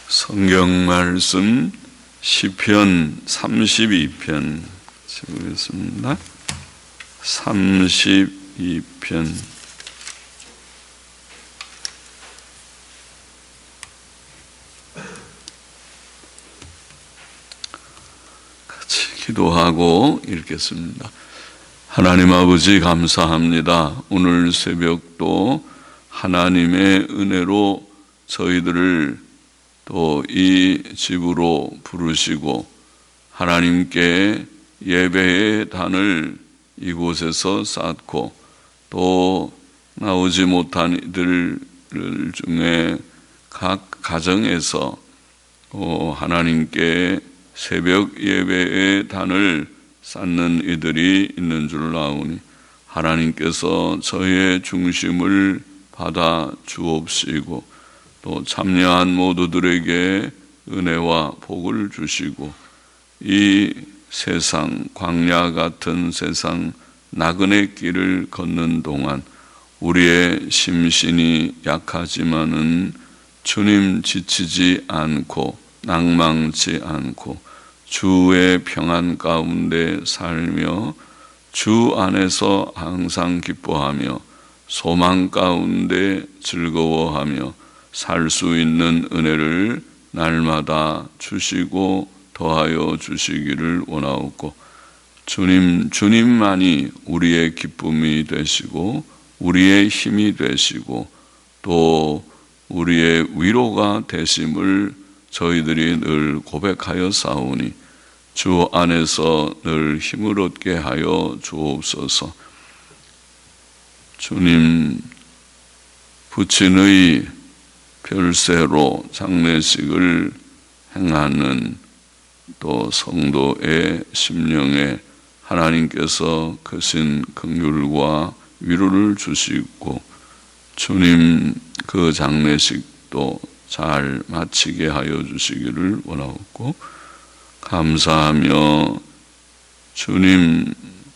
성경 말씀 시편 32편 보겠습니다. 32편 같이 기도하고 읽겠습니다. 하나님 아버지 감사합니다. 오늘 새벽도 하나님의 은혜로 저희들을 또 이 집으로 부르시고 하나님께 예배의 단을 이곳에서 쌓고 또 나오지 못한 이들 중에 각 가정에서 하나님께 새벽 예배의 단을 쌓는 이들이 있는 줄 아오니 하나님께서 저희의 중심을 받아 주옵시고 또 참여한 모두들에게 은혜와 복을 주시고 이 세상 광야 같은 세상 나그네 길을 걷는 동안 우리의 심신이 약하지만은 주님 지치지 않고 낭망치 않고 주의 평안 가운데 살며 주 안에서 항상 기뻐하며 소망 가운데 즐거워하며 살 수 있는 은혜를 날마다 주시고 더하여 주시기를 원하옵고 주님만이 우리의 기쁨이 되시고 우리의 힘이 되시고 또 우리의 위로가 되심을 저희들이 늘 고백하여 싸우니 주 안에서 늘 힘을 얻게 하여 주옵소서. 주님 부친의 별세로 장례식을 행하는 또 성도의 심령에 하나님께서 크신 긍휼과 위로를 주시고 주님 그 장례식도 잘 마치게 하여 주시기를 원하옵고 감사하며 주님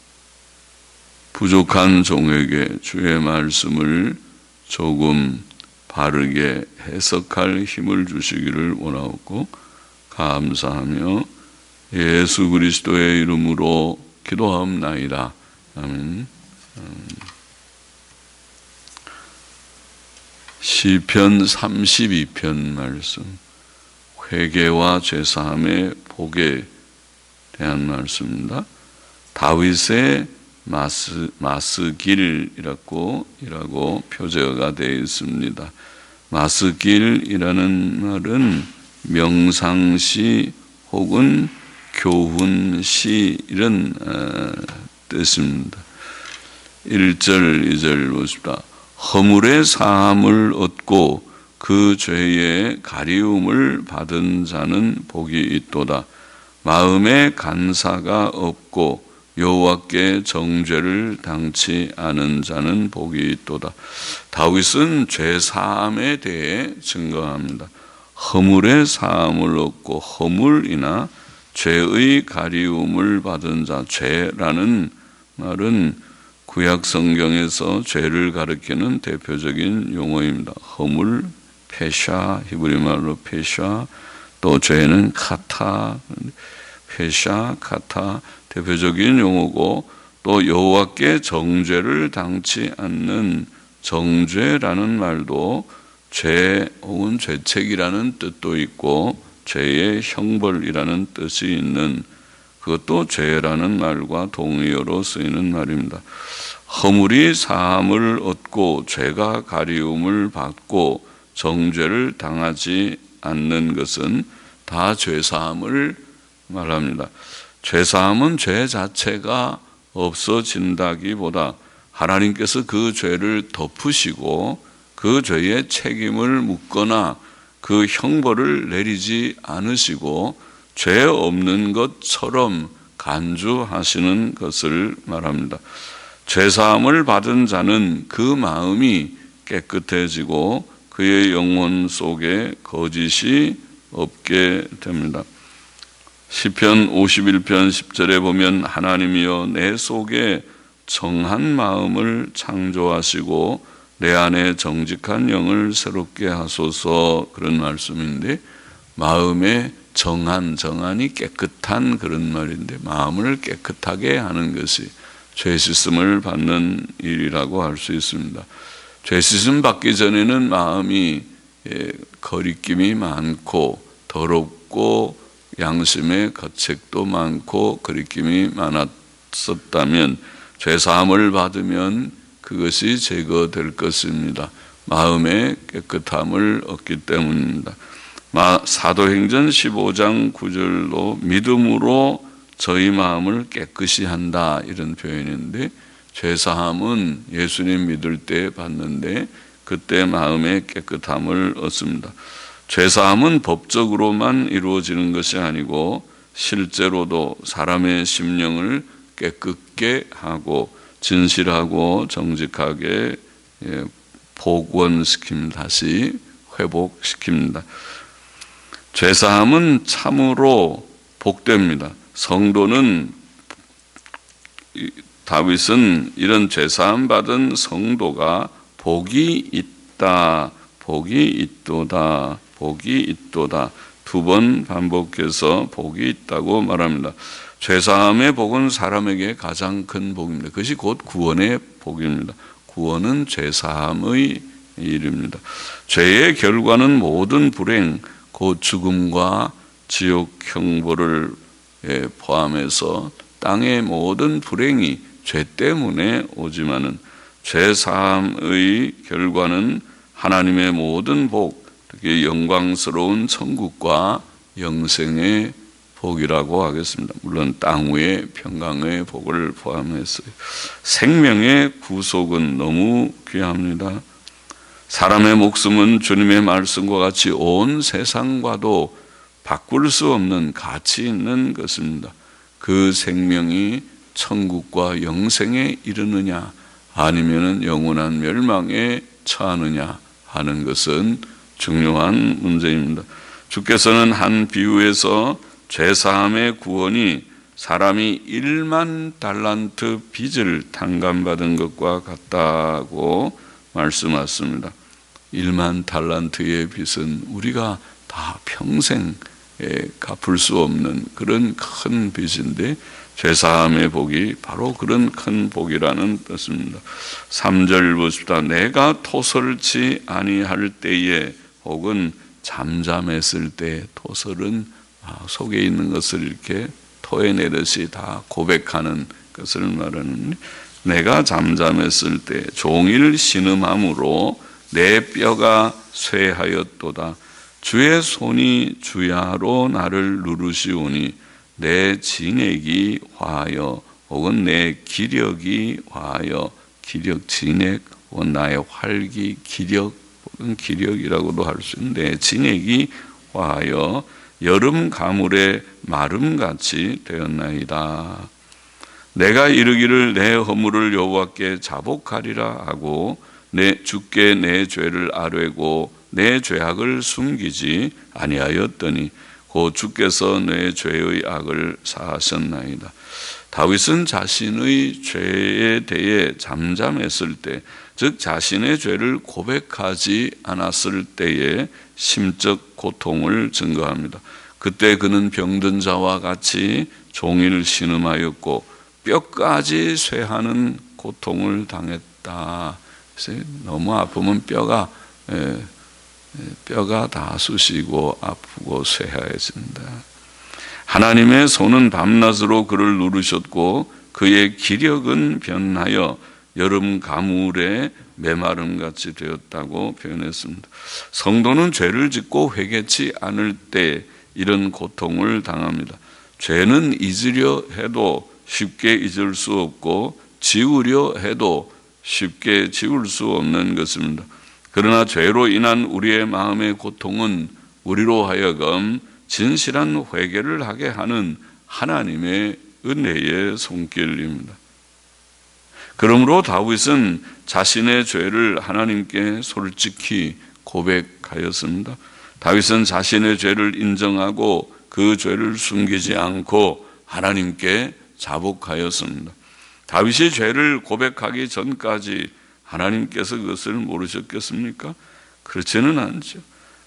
부족한 종에게 주의 말씀을 조금 바르게 해석할 힘을 주시기를 원하옵고 감사하며 예수 그리스도의 이름으로 기도하옵나이다. 아멘. 시편 32편 말씀 회개와 죄사함의 복에 대한 말씀입니다. 다윗의 마스길이라고 표제가 되어 있습니다. 마스길이라는 말은 명상시 혹은 교훈시 이런 뜻입니다. 1절 2절 보십시다. 허물의 사함을 얻고 그 죄의 가리움을 받은 자는 복이 있도다. 마음에 간사가 없고 여호와께 정죄를 당치 않은 자는 복이 있도다. 다윗은 죄 사함에 대해 증거합니다. 허물의 사함을 얻고 허물이나 죄의 가리움을 받은 자, 죄라는 말은 구약 성경에서 죄를 가리키는 대표적인 용어입니다. 허물, 페샤, 히브리 말로 페샤, 또 죄는 카타, 페샤, 카타 대표적인 용어고 또 여호와께 정죄를 당치 않는 정죄라는 말도 죄 혹은 죄책이라는 뜻도 있고 죄의 형벌이라는 뜻이 있는 그것도 죄라는 말과 동의어로 쓰이는 말입니다. 허물이 사함을 얻고 죄가 가리움을 받고 정죄를 당하지 않는 것은 다 죄사함을 말합니다. 죄사함은 죄 자체가 없어진다기보다 하나님께서 그 죄를 덮으시고 그 죄의 책임을 묻거나 그 형벌을 내리지 않으시고 죄 없는 것처럼 간주하시는 것을 말합니다. 죄사함을 받은 자는 그 마음이 깨끗해지고 그의 영혼 속에 거짓이 없게 됩니다. 시편 51편 10절에 보면 하나님이여 내 속에 정한 마음을 창조하시고 내 안에 정직한 영을 새롭게 하소서 그런 말씀인데 마음의 정한이 깨끗한 그런 말인데, 마음을 깨끗하게 하는 것이 죄 씻음을 받는 일이라고 할 수 있습니다. 죄 씻음 받기 전에는 마음이 거리낌이 많고 더럽고 양심의 거책도 많고 거리낌이 많았었다면, 죄 사함을 받으면 그것이 제거될 것입니다. 마음의 깨끗함을 얻기 때문입니다. 사도행전 15장 9절로 믿음으로 저희 마음을 깨끗이 한다, 이런 표현인데, 죄사함은 예수님 믿을 때 받는데 그때 마음의 깨끗함을 얻습니다. 죄사함은 법적으로만 이루어지는 것이 아니고 실제로도 사람의 심령을 깨끗게 하고 진실하고 정직하게 복원시킵니다. 다시 회복시킵니다. 죄사함은 참으로 복됩니다. 성도는, 다윗은 이런 죄사함 받은 성도가 복이 있다, 복이 있도다, 복이 있도다, 2번 반복해서 복이 있다고 말합니다. 죄사함의 복은 사람에게 가장 큰 복입니다. 그것이 곧 구원의 복입니다. 구원은 죄사함의 일입니다. 죄의 결과는 모든 불행, 곧 죽음과 지옥 형벌을 포함해서 땅의 모든 불행이 죄 때문에 오지만은, 죄사함의 결과는 하나님의 모든 복, 특히 영광스러운 천국과 영생의 복이라고 하겠습니다. 물론 땅 위의 평강의 복을 포함했어요. 생명의 구속은 너무 귀합니다. 사람의 목숨은 주님의 말씀과 같이 온 세상과도 바꿀 수 없는 가치 있는 것입니다. 그 생명이 천국과 영생에 이르느냐 아니면 영원한 멸망에 처하느냐 하는 것은 중요한 문제입니다. 주께서는 한 비유에서 죄사함의 구원이 사람이 1만 달란트 빚을 탕감받은 것과 같다고 말씀하셨습니다. 1만 달란트의 빚은 우리가 다 평생 갚을 수 없는 그런 큰 빚인데, 죄사함의 복이 바로 그런 큰 복이라는 뜻입니다. 3절 보십시다. 내가 토설치 아니할 때에, 혹은 잠잠했을 때, 토설은 속에 있는 것을 이렇게 토해내듯이 다 고백하는 것을 말하는, 내가 잠잠했을 때 종일 신음함으로 내 뼈가 쇠하였도다. 주의 손이 주야로 나를 누르시오니 내 진액이 화하여, 혹은 내 기력이 화하여, 기력, 진액, 혹은 나의 활기, 기력, 혹은 기력이라고도 할 수 있는 내 진액이 화하여 여름 가물의 마름같이 되었나이다. 내가 이르기를 내 허물을 여호와께 자복하리라 하고 주께 내 죄를 아뢰고 내 죄악을 숨기지 아니하였더니 곧 주께서 내 죄의 악을 사하셨나이다. 다윗은 자신의 죄에 대해 잠잠했을 때, 즉 자신의 죄를 고백하지 않았을 때에 심적 고통을 증거합니다. 그때 그는 병든 자와 같이 종일 신음하였고 뼈까지 쇠하는 고통을 당했다. 그래서 너무 아프면 뼈가 다 쑤시고 아프고 쇠하여진다. 하나님의 손은 밤낮으로 그를 누르셨고 그의 기력은 변하여 여름 가물의 메마름같이 되었다고 표현했습니다. 성도는 죄를 짓고 회개치 않을 때 이런 고통을 당합니다. 죄는 잊으려 해도 쉽게 잊을 수 없고 지우려 해도 쉽게 지울 수 없는 것입니다. 그러나 죄로 인한 우리의 마음의 고통은 우리로 하여금 진실한 회개를 하게 하는 하나님의 은혜의 손길입니다. 그러므로 다윗은 자신의 죄를 하나님께 솔직히 고백하였습니다. 다윗은 자신의 죄를 인정하고 그 죄를 숨기지 않고 하나님께 자복하였습니다. 다윗이 죄를 고백하기 전까지 하나님께서 그것을 모르셨겠습니까? 그렇지는 않죠.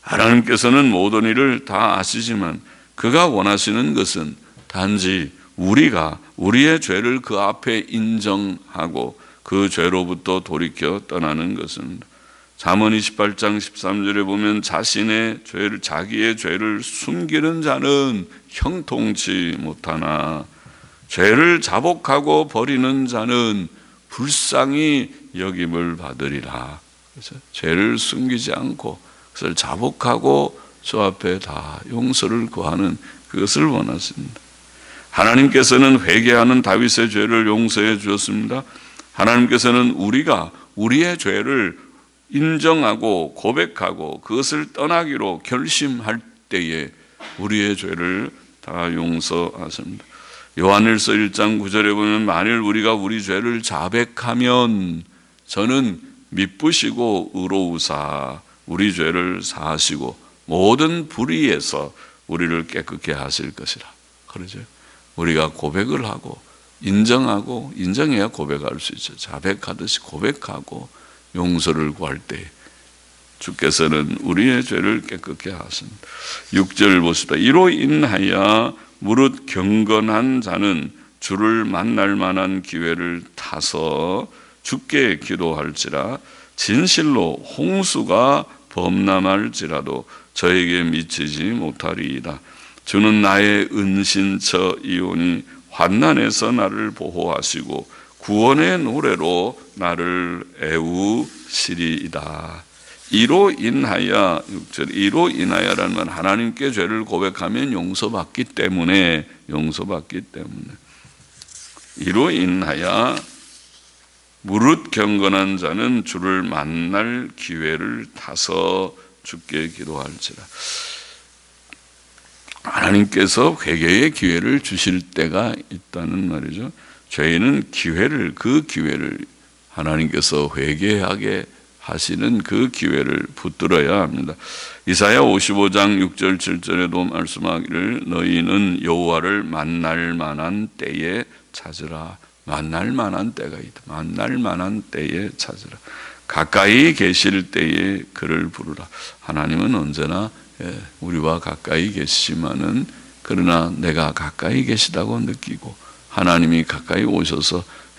하나님께서는 모든 일을 다 아시지만 그가 원하시는 것은 단지 우리가 우리의 죄를 그 앞에 인정하고 그 죄로부터 돌이켜 떠나는 것입니다. 잠언 28장 13절에 보면 자기의 죄를 숨기는 자는 형통치 못하나 죄를 자복하고 버리는 자는 불쌍히 여김을 받으리라. 그래서 죄를 숨기지 않고 그것을 자복하고 주 앞에 다 용서를 구하는 그것을 원하십니다. 하나님께서는 회개하는 다윗의 죄를 용서해 주었습니다. 하나님께서는 우리가 우리의 죄를 인정하고 고백하고 그것을 떠나기로 결심할 때에 우리의 죄를 다 용서하십니다. 요한일서 1장 9절에 보면 만일 우리가 우리 죄를 자백하면 저는 미쁘시고 의로우사 우리 죄를 사하시고 모든 불의에서 우리를 깨끗게 하실 것이라. 그러죠. 우리가 고백을 하고 인정하고 인정해야 고백할 수 있죠. 자백하듯이 고백하고 용서를 구할 때 주께서는 우리의 죄를 깨끗게 하십니다. 6절 보십시다. 이로 인하여 무릇 경건한 자는 주를 만날 만한 기회를 타서 주께 기도할지라 진실로 홍수가 범람할지라도 저에게 미치지 못하리이다. 주는 나의 은신처이오니 환난에서 나를 보호하시고 구원의 노래로 나를 애우시리이다. 이로 인하여 6절 이로 인하여라는 말 하나님께 죄를 고백하면 용서받기 때문에 이로 인하여 무릇 경건한 자는 주를 만날 기회를 타서 주께 기도할지라. 하나님께서 회개의 기회를 주실 때가 있다는 말이죠. 죄인은 그 기회를 하나님께서 회개하게 하시는 그 기회를 붙들어야 합니다. 이사야 55장 6절 7절에도 말씀하기를 너희는 여호와를 만날 만한 때에 찾으라. 만날 만한 때가 있다. 만날 만한 때에 찾으라. 가까이 계실 때에 그를 부르라. 하나님은 언제나 우리와 가까이 계시지만은 그러나 내가 가까이 계시다고 느끼고 하나님이 가까이 오셔서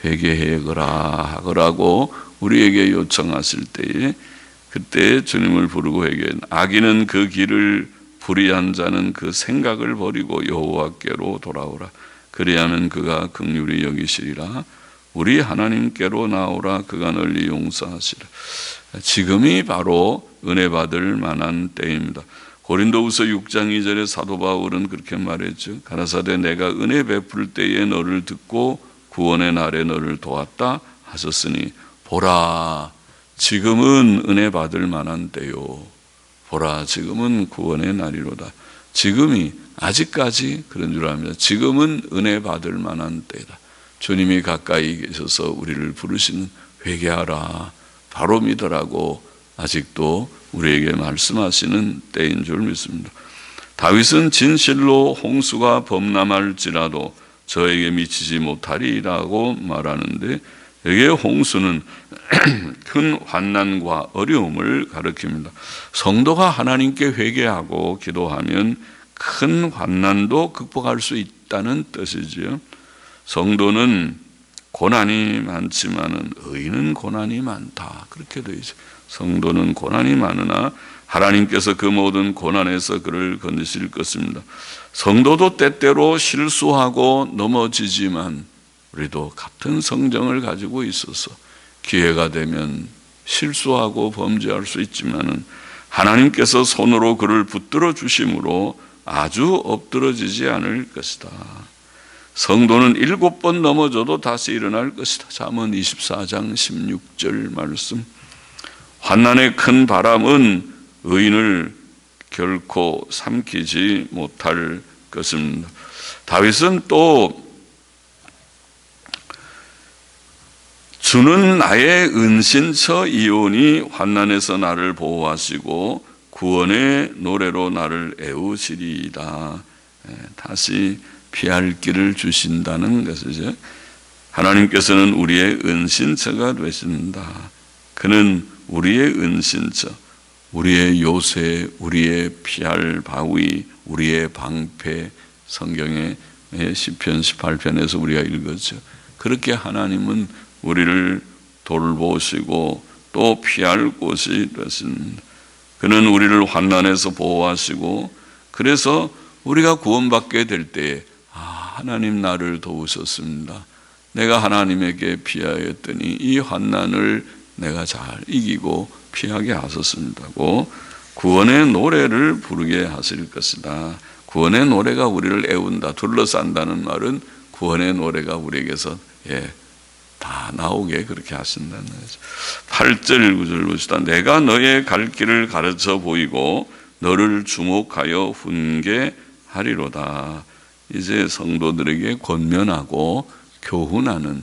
회개하거라고 우리에게 요청하실 때에 그때 주님을 부르고 회개해. 악인은 그 길을 불의한 자는 그 생각을 버리고 여호와께로 돌아오라. 그리하면 그가 긍휼히 여기시리라. 우리 하나님께로 나오라. 그가 널리 용서하시라. 지금이 바로 은혜 받을 만한 때입니다. 고린도후서 6장 2절에 사도 바울은 그렇게 말했죠. 가라사대 내가 은혜 베풀 때에 너를 듣고 구원의 날에 너를 도왔다 하셨으니 보라 지금은 은혜 받을 만한 때요. 보라 지금은 구원의 날이로다. 지금이 아직까지 그런 줄 압니다. 지금은 은혜 받을 만한 때다. 주님이 가까이 계셔서 우리를 부르시는 회개하라 바로 믿으라고 아직도 우리에게 말씀하시는 때인 줄 믿습니다. 다윗은 진실로 홍수가 범람할지라도 저에게 미치지 못하리라고 말하는데 여기에 홍수는 큰 환난과 어려움을 가리킵니다. 성도가 하나님께 회개하고 기도하면 큰 환난도 극복할 수 있다는 뜻이지요. 성도는 고난이 많지만은 의인은 고난이 많다. 그렇게 되어 있어요. 성도는 고난이 많으나 하나님께서 그 모든 고난에서 그를 건지실 것입니다. 성도도 때때로 실수하고 넘어지지만 우리도 같은 성정을 가지고 있어서 기회가 되면 실수하고 범죄할 수 있지만은 하나님께서 손으로 그를 붙들어 주심으로 아주 엎드러지지 않을 것이다. 성도는 7번 넘어져도 다시 일어날 것이다. 잠언 24장 16절 말씀. 환난의 큰 바람은 의인을 결코 삼키지 못할 것입니다. 다윗은 또 주는 나의 은신처이오니 환난에서 나를 보호하시고 구원의 노래로 나를 애우시리이다. 다시 피할 길을 주신다는 것이죠. 하나님께서는 우리의 은신처가 되신다. 그는 우리의 은신처, 우리의 요새, 우리의 피할 바위, 우리의 방패, 성경의 시편 18편에서 우리가 읽었죠. 그렇게 하나님은 우리를 돌보시고 또 피할 곳이 되십니다. 그는 우리를 환난에서 보호하시고, 그래서 우리가 구원받게 될 때에 하나님 나를 도우셨습니다. 내가 하나님에게 피하였더니 이 환난을 내가 잘 이기고 피하게 하셨습니다고 구원의 노래를 부르게 하실 것이다. 구원의 노래가 우리를 애운다, 둘러싼다는 말은 구원의 노래가 우리에게서 다 나오게 그렇게 하신다는 거죠. 8절 9절 보시다. 내가 너의 갈 길을 가르쳐 보이고 너를 주목하여 훈계하리로다. 이제 성도들에게 권면하고 교훈하는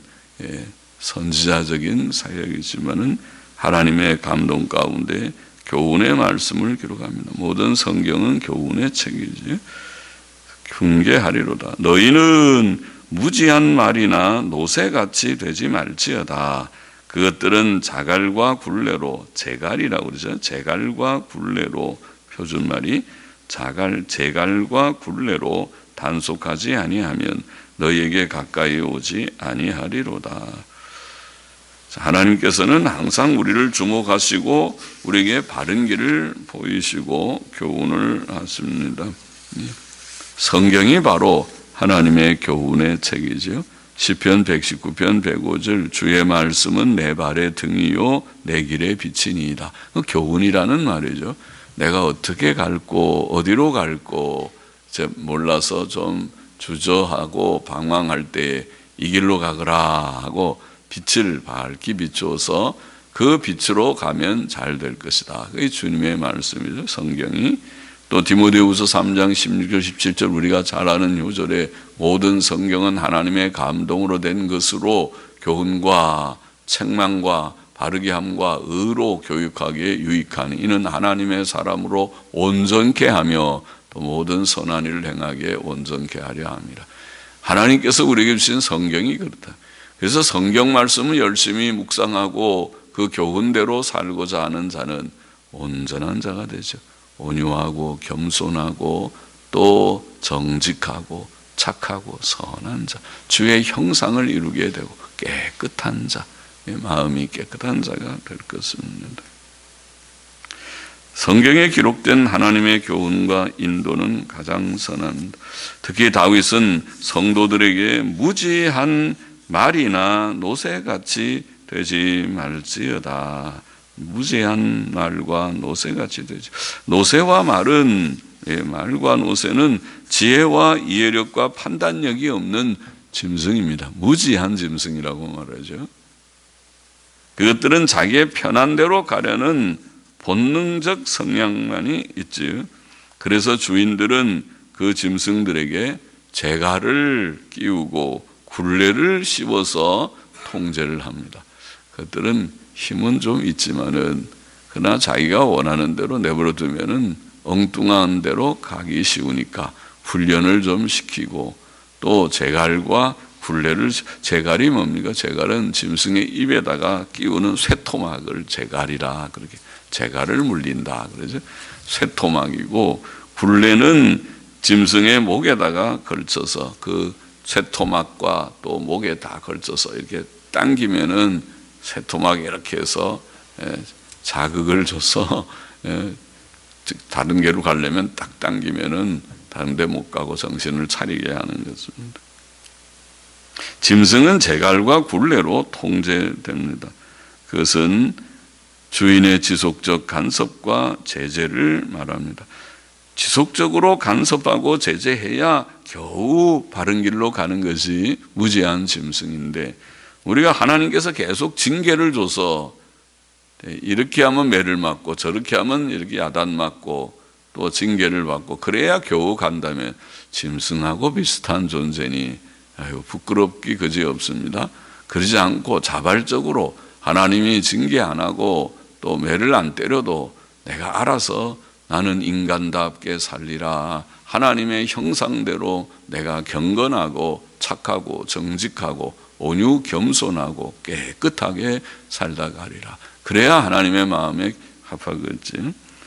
선지자적인 사역이지만은 하나님의 감동 가운데 교훈의 말씀을 기록합니다. 모든 성경은 교훈의 책이지. 훈계하리로다. 너희는 무지한 말이나 노새같이 되지 말지어다. 그것들은 자갈과 굴레로, 제갈이라고 그러죠. 제갈과 굴레로, 표준말이 제갈과 굴레로 단속하지 아니하면 너희에게 가까이 오지 아니하리로다. 하나님께서는 항상 우리를 주목하시고 우리에게 바른 길을 보이시고 교훈을 하십니다. 성경이 바로 하나님의 교훈의 책이죠. 시편 119편 105절 주의 말씀은 내 발의 등이요 내 길의 빛이니이다. 교훈이라는 말이죠. 내가 어떻게 갈고 어디로 갈고 몰라서 좀 주저하고 방황할 때 이 길로 가거라 하고 빛을 밝히 비추어서 그 빛으로 가면 잘 될 것이다. 그게 주님의 말씀이죠. 성경이. 또 디모데후서 3장 16절 17절 우리가 잘 아는 요절에 모든 성경은 하나님의 감동으로 된 것으로 교훈과 책망과 바르게 함과 의로 교육하기에 유익하니 이는 하나님의 사람으로 온전케 하며 또 모든 선한 일을 행하기에 온전케 하려 함이라. 하나님께서 우리에게 주신 성경이 그렇다. 그래서 성경 말씀을 열심히 묵상하고 그 교훈대로 살고자 하는 자는 온전한 자가 되죠. 온유하고 겸손하고 또 정직하고 착하고 선한 자, 주의 형상을 이루게 되고 깨끗한 자, 마음이 깨끗한 자가 될 것입니다. 성경에 기록된 하나님의 교훈과 인도는 가장 선합니다. 특히 다윗은 성도들에게 무지한 말이나 노새같이 되지 말지어다. 무지한 말과 노새같이 되지. 노새와 말은 말과 노새는 지혜와 이해력과 판단력이 없는 짐승입니다. 무지한 짐승이라고 말하죠. 그것들은 자기의 편한 대로 가려는 본능적 성향만이 있지요. 그래서 주인들은 그 짐승들에게 재갈을 끼우고 굴레를 씌워서 통제를 합니다. 그것들은 힘은 좀 있지만은 그러나 자기가 원하는 대로 내버려 두면은 엉뚱한 대로 가기 쉬우니까 훈련을 좀 시키고 또 재갈과 굴레를, 재갈이 뭡니까? 재갈은 짐승의 입에다가 끼우는 쇠토막을 재갈이라 그렇게 재갈을 물린다 그러죠. 쇠토막이고 굴레는 짐승의 목에다가 걸쳐서 그 쇠토막과 또 목에 다 걸쳐서 이렇게 당기면은 쇠토막이 이렇게 해서 자극을 줘서 다른 데로 가려면 딱 당기면은 다른 데 못 가고 정신을 차리게 하는 것입니다. 짐승은 재갈과 굴레로 통제됩니다. 그것은 주인의 지속적 간섭과 제재를 말합니다. 지속적으로 간섭하고 제재해야 겨우 바른 길로 가는 것이 무지한 짐승인데 우리가 하나님께서 계속 징계를 줘서 이렇게 하면 매를 맞고 저렇게 하면 이렇게 야단 맞고 또 징계를 받고 그래야 겨우 간다면 짐승하고 비슷한 존재니 부끄럽기 그지없습니다. 그러지 않고 자발적으로 하나님이 징계 안 하고 또 매를 안 때려도 내가 알아서 나는 인간답게 살리라. 하나님의 형상대로 내가 경건하고 착하고 정직하고 온유 겸손하고 깨끗하게 살다 가리라. 그래야 하나님의 마음에 합하겠지.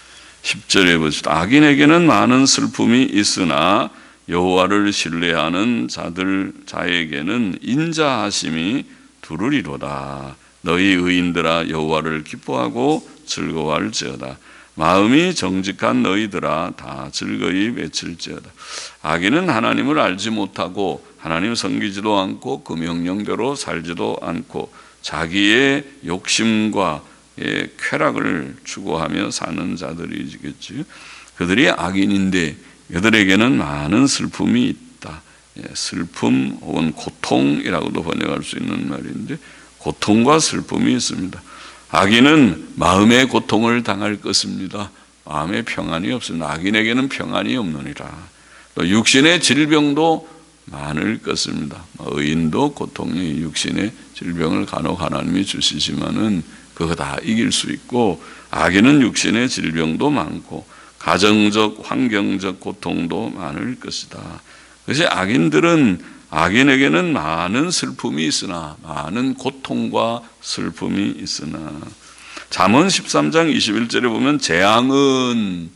10절에 보시다. 악인에게는 많은 슬픔이 있으나 여호와를 신뢰하는 자에게는 인자하심이 두루리로다. 너희 의인들아 여호와를 기뻐하고 즐거워할지어다. 마음이 정직한 너희들아 다 즐거이 외칠지어다. 악인은 하나님을 알지 못하고 하나님 섬기지도 않고 그 명령대로 살지도 않고 자기의 욕심과 쾌락을 추구하며 사는 자들이겠지. 그들이 악인인데 그들에게는 많은 슬픔이 있다. 슬픔 혹은 고통이라고도 번역할 수 있는 말인데 고통과 슬픔이 있습니다. 악인은 마음의 고통을 당할 것입니다. 마음의 평안이 없습니다. 악인에게는 평안이 없느니라. 또 육신의 질병도 많을 것입니다. 의인도 고통이 육신의 질병을 간혹 하나님이 주시지만은 그거 다 이길 수 있고, 악인은 육신의 질병도 많고 가정적 환경적 고통도 많을 것이다. 그래서 악인에게는 많은 슬픔이 있으나, 많은 고통과 슬픔이 있으나, 잠언 13장 21절에 보면 재앙은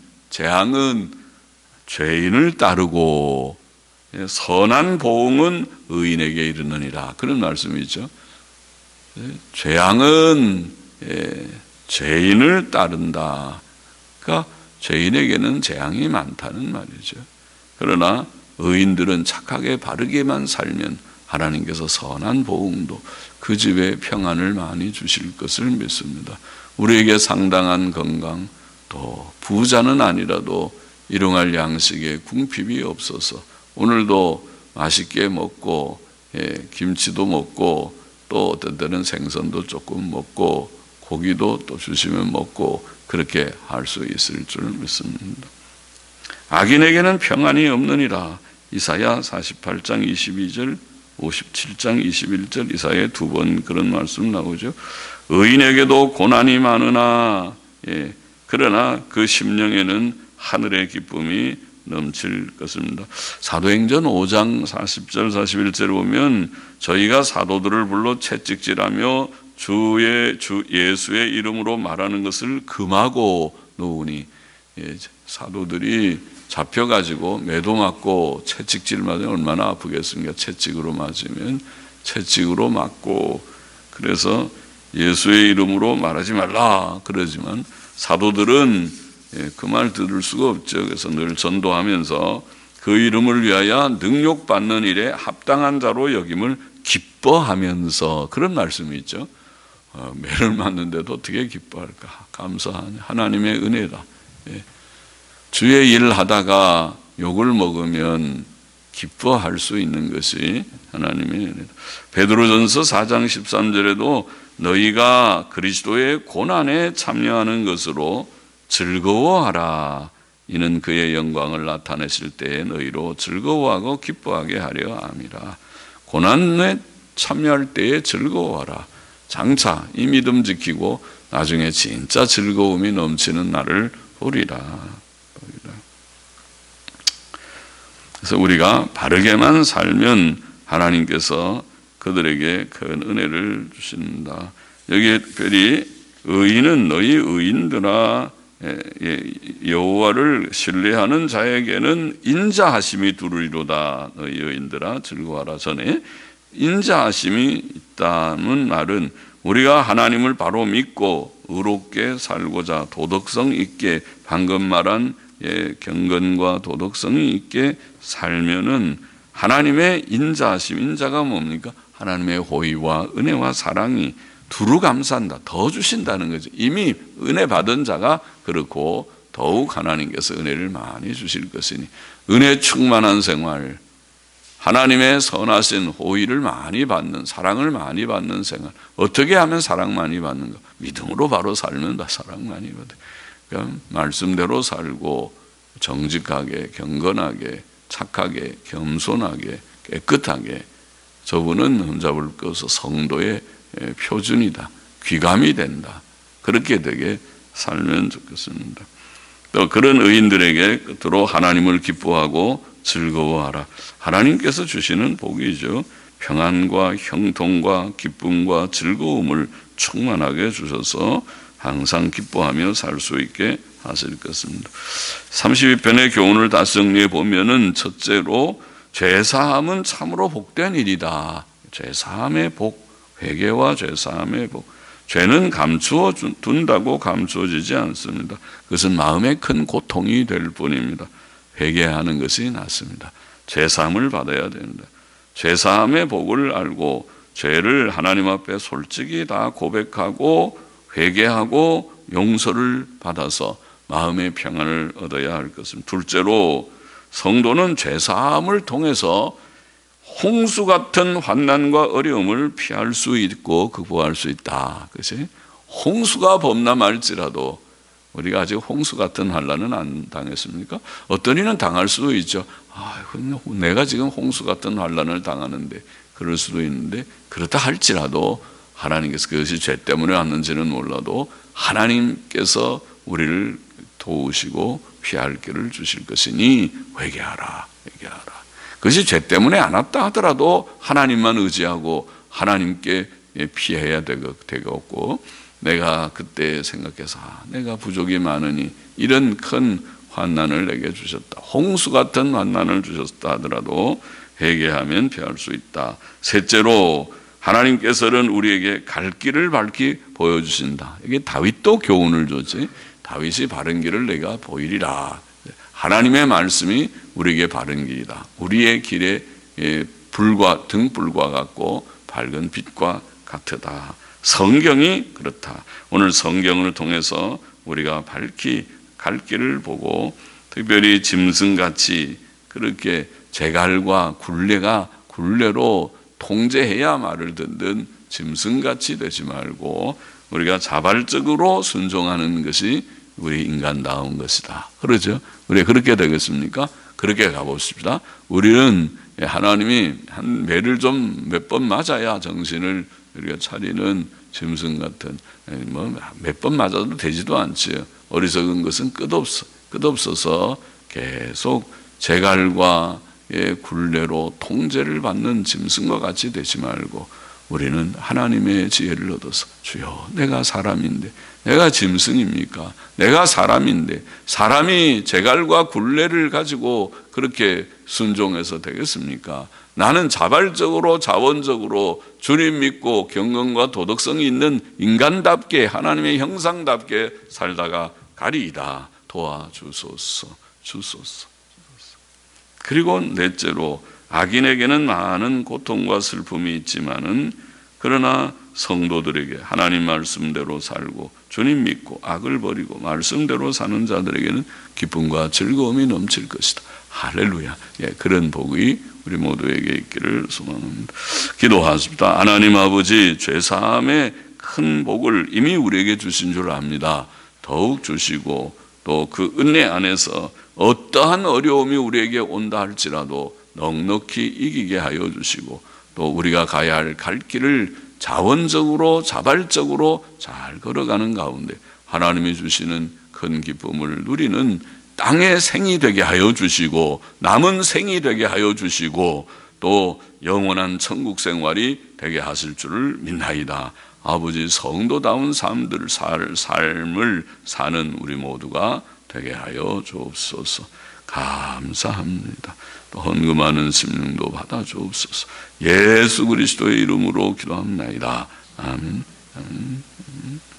죄인을 따르고 선한 보응은 의인에게 이르느니라, 그런 말씀이 있죠. 재앙은 죄인을 따른다. 그러니까 죄인에게는 재앙이 많다는 말이죠. 그러나 의인들은 착하게 바르게만 살면 하나님께서 선한 보응도 그 집에 평안을 많이 주실 것을 믿습니다. 우리에게 상당한 건강, 또 부자는 아니라도 일용할 양식에 궁핍이 없어서 오늘도 맛있게 먹고 김치도 먹고 또 어떤 때는 생선도 조금 먹고 고기도 또 주시면 먹고 그렇게 할 수 있을 줄 믿습니다. 악인에게는 평안이 없느니라. 이사야 48장 22절, 57장 21절 이사야에 두 번 그런 말씀 나오죠. 의인에게도 고난이 많으나 그러나 그 심령에는 하늘의 기쁨이 넘칠 것입니다. 사도행전 5장 40절 41절을 보면 저희가 사도들을 불러 채찍질하며 주 예수의 이름으로 말하는 것을 금하고 놓으니, 사도들이 잡혀가지고 매도 맞고 채찍질 맞으면 얼마나 아프겠습니까? 채찍으로 맞으면 채찍으로 맞고, 그래서 예수의 이름으로 말하지 말라 그러지만 사도들은 그 말 들을 수가 없죠. 그래서 늘 전도하면서 그 이름을 위하여 능욕받는 일에 합당한 자로 여김을 기뻐하면서, 그런 말씀이 있죠. 매를 맞는데도 어떻게 기뻐할까? 감사한 하나님의 은혜다. 주의 일을 하다가 욕을 먹으면 기뻐할 수 있는 것이 하나님의 은혜다. 베드로전서 4장 13절에도 너희가 그리스도의 고난에 참여하는 것으로 즐거워하라. 이는 그의 영광을 나타내실 때에 너희로 즐거워하고 기뻐하게 하려 함이라. 고난에 참여할 때에 즐거워하라. 장차 이 믿음 지키고 나중에 진짜 즐거움이 넘치는 날을 보리라. 그래서 우리가 바르게만 살면 하나님께서 그들에게 큰 은혜를 주신다. 여기에 특별히 의인은 너희 의인들아 여호와를 신뢰하는 자에게는 인자하심이 두루리로다. 너희 의인들아 즐거워하라. 전에 인자하심이 있다는 말은 우리가 하나님을 바로 믿고 의롭게 살고자 도덕성 있게, 방금 말한 경건과 도덕성이 있게 살면은 하나님의 인자하심, 인자가 뭡니까? 하나님의 호의와 은혜와 사랑이 두루 감싼다, 더 주신다는 거죠. 이미 은혜 받은 자가 그렇고 더욱 하나님께서 은혜를 많이 주실 것이니 은혜 충만한 생활, 하나님의 선하신 호의를 많이 받는, 사랑을 많이 받는 생활. 어떻게 하면 사랑 많이 받는가? 믿음으로 바로 살면 다 사랑 많이 받아요. 그러니까 말씀대로 살고 정직하게, 경건하게, 착하게, 겸손하게, 깨끗하게, 저분은 흠잡을 것 없어 성도의 표준이다, 귀감이 된다, 그렇게 되게 살면 좋겠습니다. 또 그런 의인들에게 끝으로 하나님을 기뻐하고 즐거워하라. 하나님께서 주시는 복이죠. 평안과 형통과 기쁨과 즐거움을 충만하게 주셔서 항상 기뻐하며 살 수 있게 하실 것입니다. 32편의 교훈을 다시 정리해 보면은 첫째로 죄사함은 참으로 복된 일이다. 죄사함의 복, 회개와 죄사함의 복. 죄는 감추어 둔다고 감추어지지 않습니다. 그것은 마음의 큰 고통이 될 뿐입니다. 회개하는 것이 낫습니다. 죄사함을 받아야 됩니다. 죄사함의 복을 알고 죄를 하나님 앞에 솔직히 다 고백하고 회개하고 용서를 받아서 마음의 평안을 얻어야 할 것입니다. 둘째로 성도는 죄사함을 통해서 홍수 같은 환난과 어려움을 피할 수 있고 극복할 수 있다. 그것이 홍수가 범람할지라도 우리가 아직 홍수 같은 환난은 안 당했습니까? 어떤 이는 당할 수도 있죠. 내가 지금 홍수 같은 환난을 당하는데 그럴 수도 있는데 그렇다 할지라도 하나님께서 그것이 죄 때문에 왔는지는 몰라도 하나님께서 우리를 도우시고 피할 길을 주실 것이니 회개하라. 그것이 죄 때문에 안 왔다 하더라도 하나님만 의지하고 하나님께 피해야 되겠고 내가 그때 생각해서 내가 부족이 많으니 이런 큰 환난을 내게 주셨다. 홍수 같은 환난을 주셨다 하더라도 회개하면 피할 수 있다. 셋째로 하나님께서는 우리에게 갈 길을 밝히 보여주신다. 이게 다윗도 교훈을 줬지. 다윗이 바른 길을 내가 보이리라. 하나님의 말씀이 우리에게 바른 길이다. 우리의 길에 등불과 같고 밝은 빛과 같으다. 성경이 그렇다. 오늘 성경을 통해서 우리가 밝히 갈 길을 보고 특별히 짐승같이 그렇게 제갈과 굴레로 통제해야 말을 듣는 짐승같이 되지 말고 우리가 자발적으로 순종하는 것이 우리 인간다운 것이다. 그러죠? 우리가 그렇게 되겠습니까? 그렇게 가봅시다. 우리는 하나님이 한 매를 좀 몇 번 맞아야 정신을 우리가 차리는 짐승 같은 몇 번 맞아도 되지도 않지요. 어리석은 것은 끝없어서 계속 제갈과 굴레로 통제를 받는 짐승과 같이 되지 말고 우리는 하나님의 지혜를 얻어서 주여 내가 사람인데 내가 짐승입니까? 내가 사람인데 사람이 제갈과 굴레를 가지고 그렇게 순종해서 되겠습니까? 나는 자발적으로 자원적으로 주님 믿고 경건과 도덕성이 있는 인간답게 하나님의 형상답게 살다가 가리이다. 도와주소서. 그리고 넷째로 악인에게는 많은 고통과 슬픔이 있지만은 그러나 성도들에게 하나님 말씀대로 살고 주님 믿고 악을 버리고 말씀대로 사는 자들에게는 기쁨과 즐거움이 넘칠 것이다. 할렐루야. 그런 복이 우리 모두에게 있기를 소망합니다. 기도하십니다. 하나님 아버지, 죄사함의 큰 복을 이미 우리에게 주신 줄 압니다. 더욱 주시고 또 그 은혜 안에서 어떠한 어려움이 우리에게 온다 할지라도 넉넉히 이기게 하여 주시고 또 우리가 가야 할 갈 길을 자원적으로 자발적으로 잘 걸어가는 가운데 하나님이 주시는 큰 기쁨을 누리는 땅의 생이 되게 하여 주시고 남은 생이 되게 하여 주시고 또 영원한 천국 생활이 되게 하실 줄을 믿나이다. 아버지, 성도다운 삶을 사는 우리 모두가 되게 하여 주옵소서. 감사합니다. 또 헌금하는 심령도 받아 주옵소서. 예수 그리스도의 이름으로 기도합나이다. 아멘.